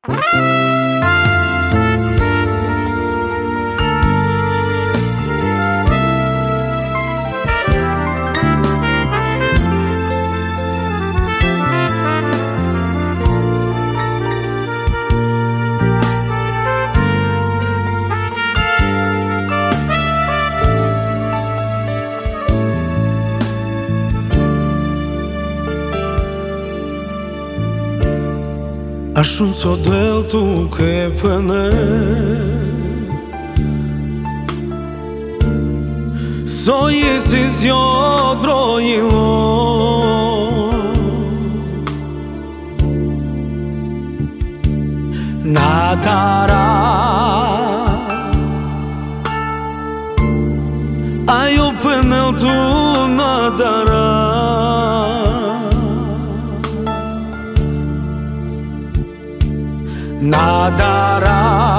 A shumë co del tu ke pëne So jesi zjo drojilo Nadara Ajo pënel tu nadara Nadara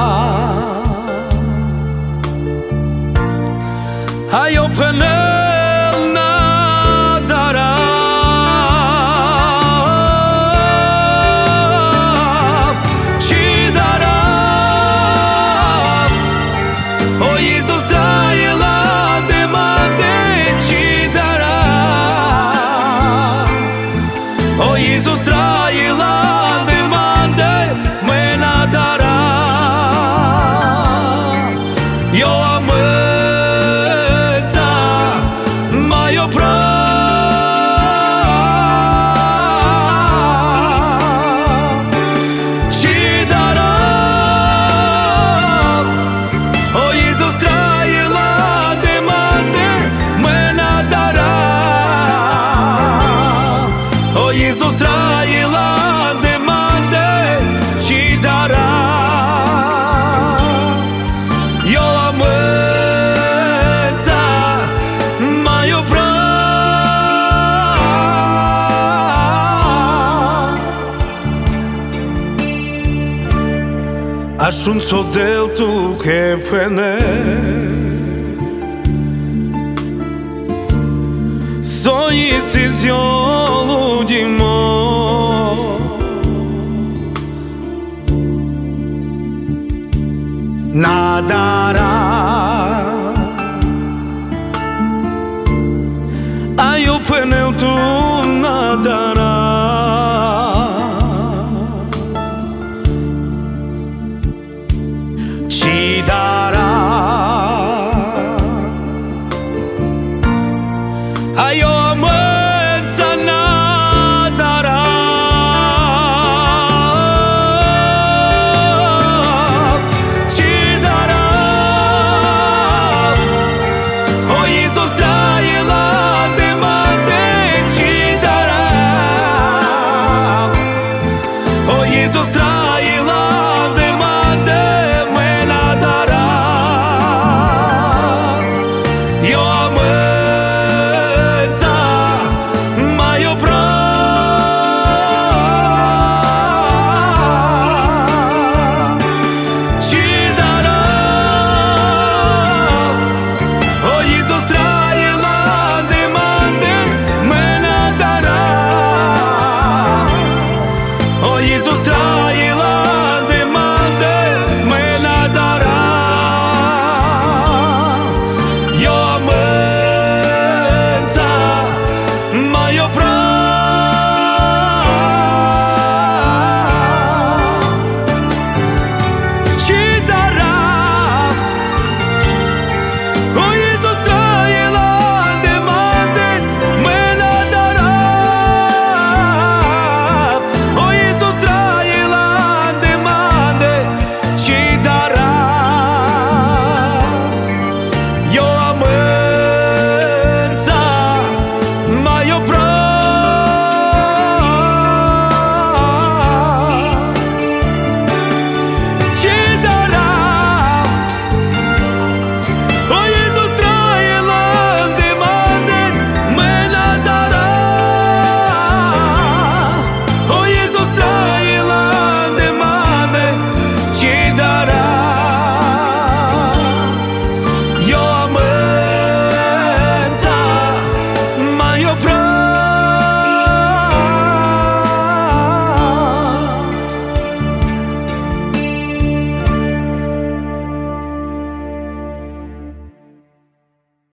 Ajo pënel nadara Qidara O Iisus trajila de mate Qidara O Iisus trajila de mate Nadara Jo amëca Ma jo pra Qidara O Iisus trajila de mate Me nadara O Iisus trajila de mate Qidara Jo amëca Ma jo pra A shumë co del tu ke pëne So jesi zjo ludimo Nadara Ajo pënel tu nadara Qidara Ajo amëca nadara Iisus trajila de mate me nadara Jo amëca ma jo pra Qidara O Iisus trajila de mate me nadara O Iisus trajila